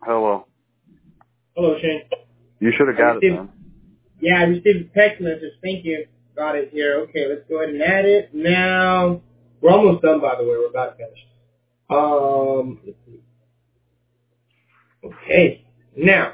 Hello. Hello, Shane. You should have got it, man. Yeah, I received a text message. Thank you. Got it here. Okay, let's go ahead and add it. Now, we're almost done, by the way. We're about to finish. Let's see. Okay. Now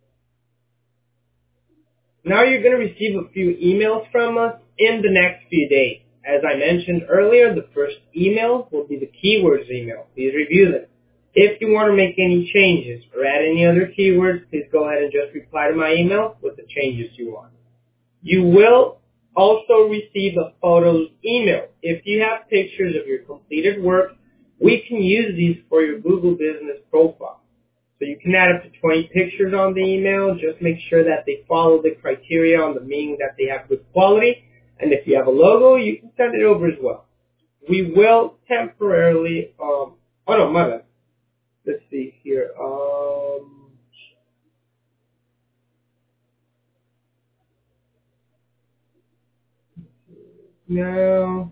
you're going to receive a few emails from us in the next few days. As I mentioned earlier, the first email will be the keywords email. Please review them. If you want to make any changes or add any other keywords, please go ahead and just reply to my email with the changes you want. You will also receive a photos email. If you have pictures of your completed work, we can use these for your Google Business profile. So you can add up to 20 pictures on the email. Just make sure that they follow the criteria on the meaning that they have good quality. And if you have a logo, you can send it over as well. We will temporarily, my bad. Let's see here. Now,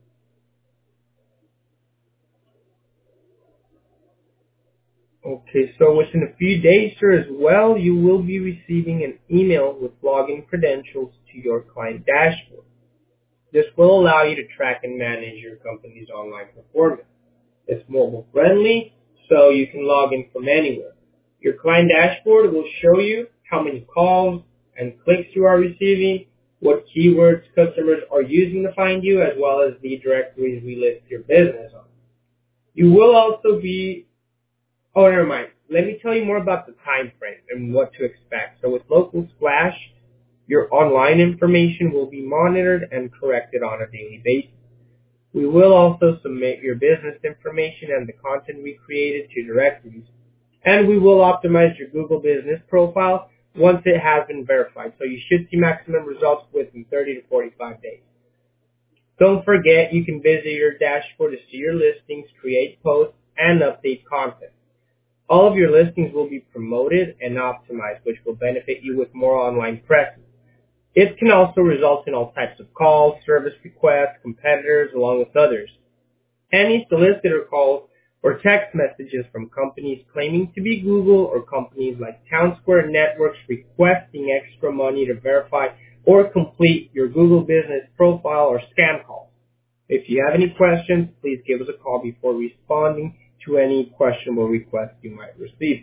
okay, so within a few days, sir, as well, you will be receiving an email with login credentials to your client dashboard. This will allow you to track and manage your company's online performance. It's mobile friendly, so you can log in from anywhere. Your client dashboard will show you how many calls and clicks you are receiving, what keywords customers are using to find you, as well as the directories we list your business on. You will also be, never mind. Let me tell you more about the time frame and what to expect. So with Local Splash, your online information will be monitored and corrected on a daily basis. We will also submit your business information and the content we created to directories. And we will optimize your Google Business profile once it has been verified. So you should see maximum results within 30 to 45 days. Don't forget, you can visit your dashboard to see your listings, create posts, and update content. All of your listings will be promoted and optimized, which will benefit you with more online presence. It can also result in all types of calls, service requests, competitors, along with others. Any solicitor calls or text messages from companies claiming to be Google or companies like Townsquare Networks requesting extra money to verify or complete your Google Business profile or scam calls. If you have any questions, please give us a call before responding to any questionable requests you might receive.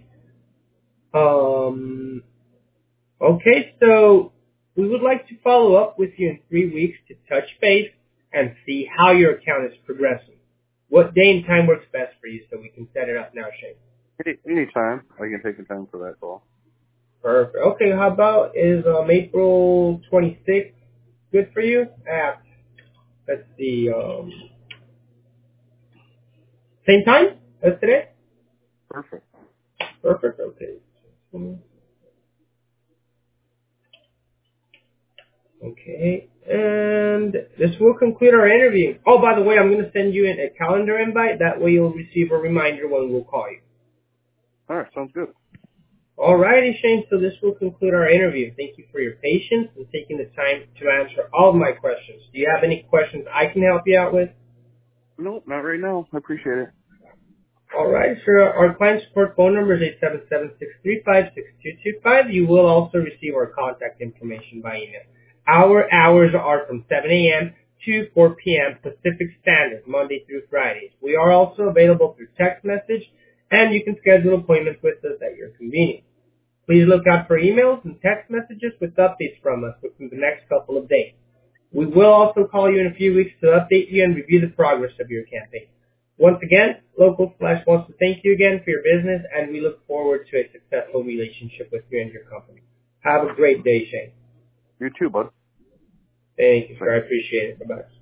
Okay, so we would like to follow up with you in 3 weeks to touch base and see how your account is progressing. What day and time works best for you so we can set it up now, Shane? Anytime. I can take the time for that call. Perfect. Okay, how about is April 26th good for you? Let's see, same time as today? Perfect. Perfect, okay. Okay, and this will conclude our interview. Oh, by the way, I'm going to send you a calendar invite. That way you'll receive a reminder when we'll call you. All right, sounds good. All righty, Shane, so this will conclude our interview. Thank you for your patience and taking the time to answer all of my questions. Do you have any questions I can help you out with? No, not right now. I appreciate it. All right, sir. Our client support phone number is 877-635-6225. You will also receive our contact information by email. Our hours are from 7 a.m. to 4 p.m. Pacific Standard, Monday through Fridays. We are also available through text message, and you can schedule appointments with us at your convenience. Please look out for emails and text messages with updates from us within the next couple of days. We will also call you in a few weeks to update you and review the progress of your campaign. Once again, Local Splash wants to thank you again for your business, and we look forward to a successful relationship with you and your company. Have a great day, Shane. You too, bud. Thank you, sir. I appreciate it. Bye-bye.